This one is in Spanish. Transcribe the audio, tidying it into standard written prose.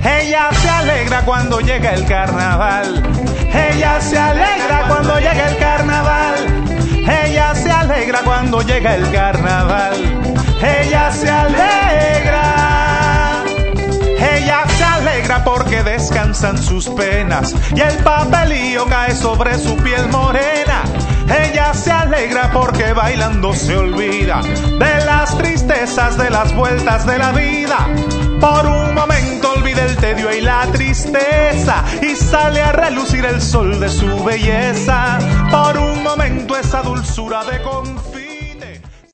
Ella se alegra cuando llega el carnaval. Ella se alegra cuando llega el carnaval. Ella se alegra cuando llega el carnaval. Ella se alegra. Ella se alegra porque descansan sus penas y el papelillo cae sobre su piel morena. Ella se alegra porque bailando se olvida de las tristezas, de las vueltas de la vida. Por un momento olvida el tedio y la tristeza y sale a relucir el sol de su belleza. Por un momento esa dulzura de confianza